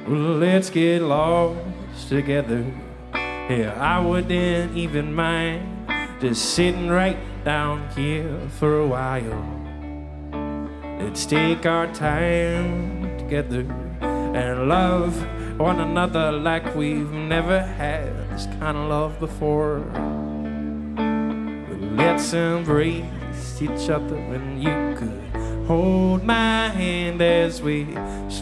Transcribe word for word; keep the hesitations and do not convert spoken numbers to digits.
Well, let's get lost together. Yeah, I wouldn't even mind just sitting right down here for a while. Let's take our time together and love one another like we've never had this kind of love before. Let's embrace each other, and you could hold my hand as we